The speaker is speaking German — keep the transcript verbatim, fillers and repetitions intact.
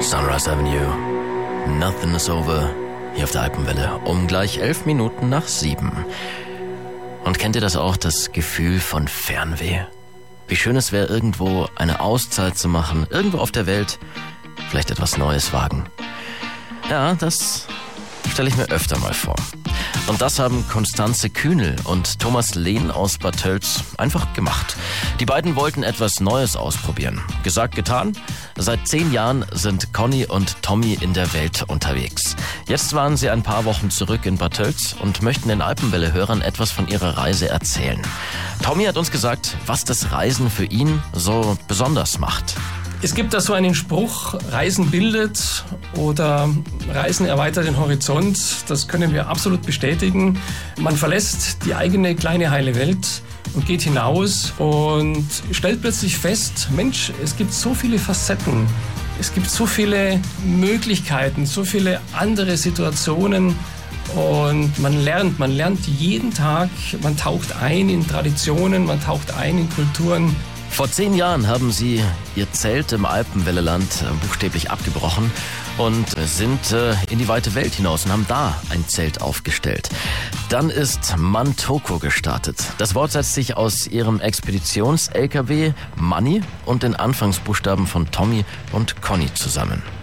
Sunrise Avenue, Nothing is Over, hier auf der Alpenwelle, um gleich elf Minuten nach sieben. Und kennt ihr das auch, das Gefühl von Fernweh? Wie schön es wäre, irgendwo eine Auszeit zu machen, irgendwo auf der Welt, vielleicht etwas Neues wagen. Ja, das stelle ich mir öfter mal vor. Und das haben Konstanze Kühnel und Thomas Lehn aus Bad Tölz einfach gemacht. Die beiden wollten etwas Neues ausprobieren. Gesagt, getan. Seit zehn Jahren sind Conny und Tommy in der Welt unterwegs. Jetzt waren sie ein paar Wochen zurück in Bad Tölz und möchten den Alpenwelle-Hörern etwas von ihrer Reise erzählen. Tommy hat uns gesagt, was das Reisen für ihn so besonders macht. Es gibt da so einen Spruch, Reisen bildet oder Reisen erweitert den Horizont. Das können wir absolut bestätigen. Man verlässt die eigene kleine heile Welt und geht hinaus und stellt plötzlich fest, Mensch, es gibt so viele Facetten. Es gibt so viele Möglichkeiten, so viele andere Situationen. Und man lernt, man lernt jeden Tag, man taucht ein in Traditionen, man taucht ein in Kulturen. Vor zehn Jahren haben sie ihr Zelt im Alpenwelleland buchstäblich abgebrochen und sind in die weite Welt hinaus und haben da ein Zelt aufgestellt. Dann ist Mantoko gestartet. Das Wort setzt sich aus ihrem Expeditions-L K W Manni und den Anfangsbuchstaben von Tommy und Conny zusammen.